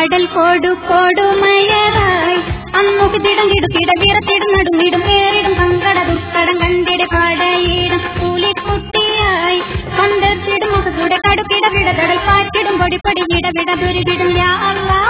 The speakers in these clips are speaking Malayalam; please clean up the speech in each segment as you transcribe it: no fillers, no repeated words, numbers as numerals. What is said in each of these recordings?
ആടൽ കൊടുമയറായി അമ്മുകിടം കിടുക്കിട വിറത്തിടും നടുങ്ങിടും പേരിടും സങ്കട ദുഃഖടം കണ്ടിട പാടയിടും കൂലിക്കുട്ടിയായി പന്തർത്തിടും മുഖത്തൂടെ കടുക്കിട വിടതടൽ പാറ്റിടും പൊടിപ്പൊടി വിടവിട ദുരിവിടും യാ അല്ലാ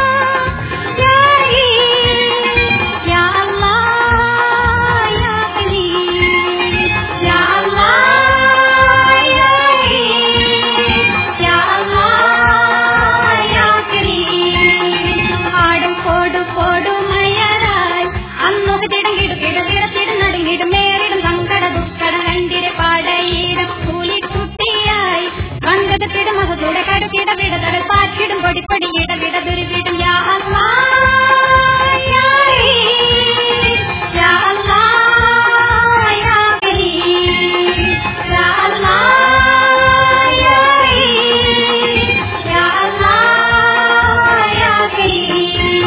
പാറ്റിടും പൊടിപ്പൊടി ഇടവിട ദുരിവിടും യാ അല്ലാ യാ അല്ലാ യാ കരീം യാ അല്ലാ യാ അല്ലാ യാ കരീം.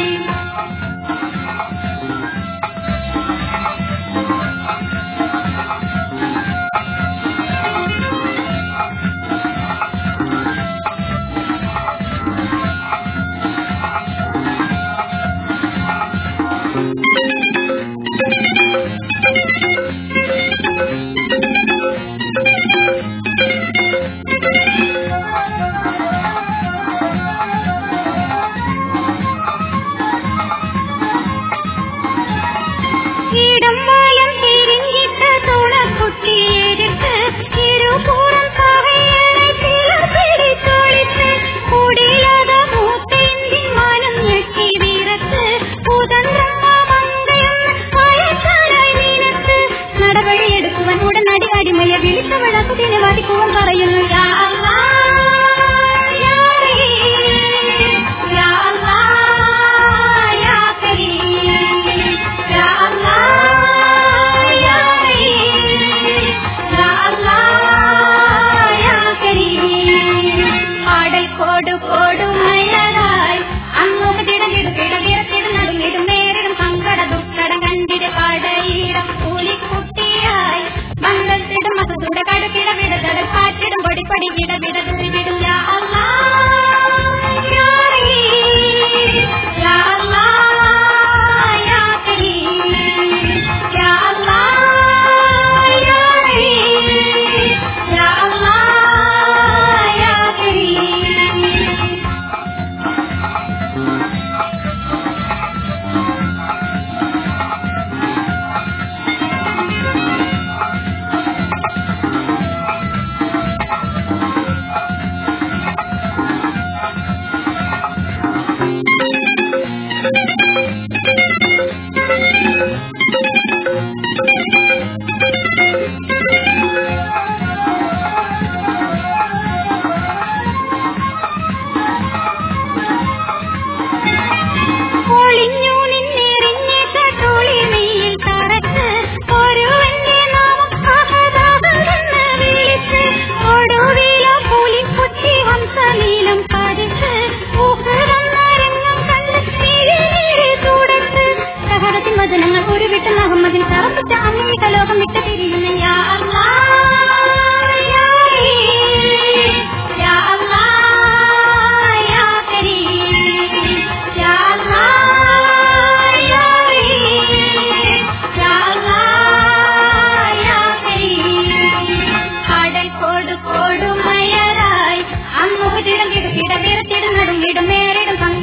പറയുന്നു യാ അല്ലാ യാ യാ അല്ലാ യാ കരീം യാ അല്ലാ യാ അല്ലാ യാ കരീം. ആടൽ കൊടുമയറായി അമ്മുകിടം കിടുക്കിട വിറത്തിടും നടുങ്ങിടും നേരിടും സങ്കട ദുഃഖടം കണ്ടിട പാടയിടം കൂലിക്കുട്ടിയായി മന്ദത്തിടും മസൂടെ കടുക്കിട വിടതടൽ പാറ്റിടും പൊടിപ്പൊടി വിടവിട ദുരിവിടും യാ അല്ലാ യാ അല്ലാ യാ കരീം യാ അല്ലാ യാ അല്ലാ യാ കരീം. ഒരു വിട്ടൽ അഹമ്മദിൻ തറപ്പിച്ച അമ്മയിക ലോകം വിട്ട് തിരിയുന്നു യാ അല്ലാ യാ അല്ലാ യാ കരീം യാ അല്ലാ യാ അല്ലാ യാ കരീം. ആടൽ കൊടുമയറായി അമ്മുകിടം കിടുക്കിട വിറത്തിടും നടുങ്ങിടും നേരിടും